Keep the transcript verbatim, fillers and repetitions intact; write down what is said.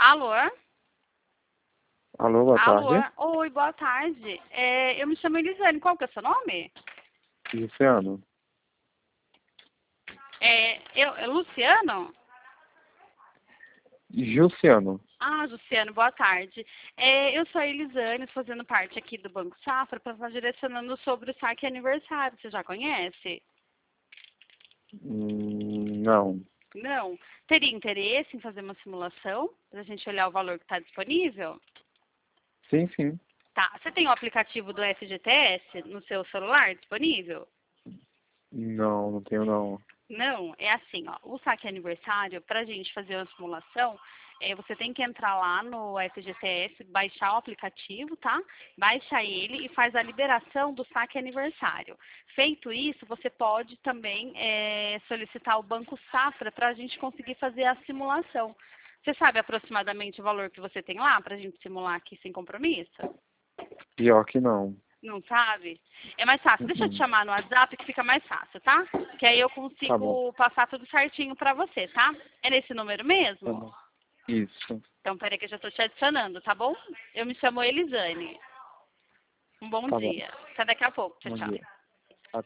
Alô? Alô, boa Alô? tarde. Oi, boa tarde. É, eu me chamo Elisane. Qual que é o seu nome? Luciano. É, eu, é Luciano? Juciano. Ah, Luciano, boa tarde. É, eu sou a Elisane, fazendo parte aqui do Banco Safra, para estar direcionando sobre o saque aniversário. Você já conhece? Hum, não. Não. Teria interesse em fazer uma simulação, para a gente olhar o valor que está disponível? Sim, sim. Tá. Você tem o aplicativo do F G T S no seu celular disponível? Não, não tenho não. Não, é assim, ó, o saque aniversário, para a gente fazer uma simulação, é, você tem que entrar lá no F G T S, baixar o aplicativo, tá? Baixa ele e faz a liberação do saque aniversário. Feito isso, você pode também é, solicitar o Banco Safra para a gente conseguir fazer a simulação. Você sabe aproximadamente o valor que você tem lá para a gente simular aqui sem compromisso? Pior que não. Não sabe? É mais fácil. Deixa eu te Uhum. chamar no WhatsApp que fica mais fácil, tá? Que aí eu Tá bom, consigo passar tudo certinho pra você, tá? É nesse número tá mesmo? bom. Isso. Então, peraí que eu já tô te adicionando, tá bom? Eu me chamo Elisane. Um bom Tá bom. dia. Até daqui a pouco. Tchau, Bom tchau. dia.